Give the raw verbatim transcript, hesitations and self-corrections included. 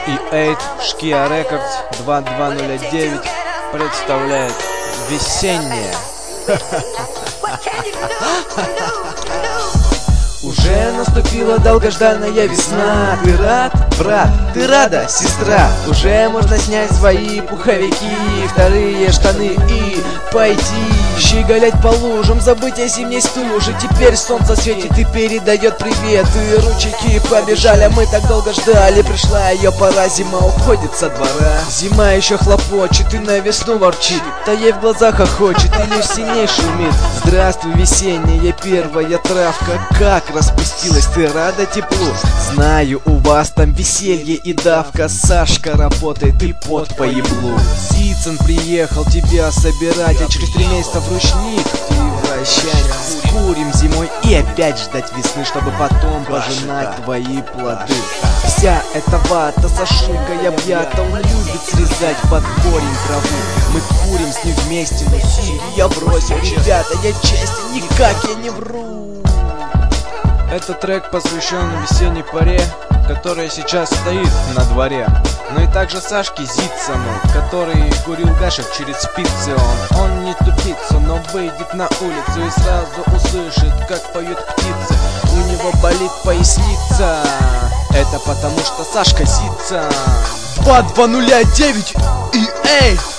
и восемь Шкиа Рекордс два два ноль девять представляет весеннее. Уже наступила долгожданная весна. Ты рад, брат? Ты рада, сестра? Уже можно снять свои пуховики, вторые штаны и пойти щеголять по лужам, забыть о зимней стуже. Теперь солнце светит и передает привет, и ручейки побежали, мы так долго ждали. Пришла ее пора, зима уходит со двора. Зима еще хлопочет и на весну ворчит, та ей в глазах охочет или сильней шумит. Здравствуй, весенняя первая травка, как распустилась, ты рада теплу? Знаю, у вас там веселье и давка. Сашка работает и пот по еблу. Сицын приехал тебя собирать, а через три месяца в ручник ты вращать. Курим зимой и опять ждать весны, чтобы потом пожинать твои плоды. Вся эта вата Сашулькой объята, он любит срезать под корень траву. Мы курим с ним вместе, но сири я бросил, ребята, я честен, никак я не вру. Этот трек посвящен весенней поре, которая сейчас стоит на дворе. Но и также Сашке Зицыну, который курил гашек через спицы. Он, он не тупица, но выйдет на улицу и сразу услышит, как поют птицы. У него болит поясница, это потому что Сашка Зицын. два два ноль девять и эй!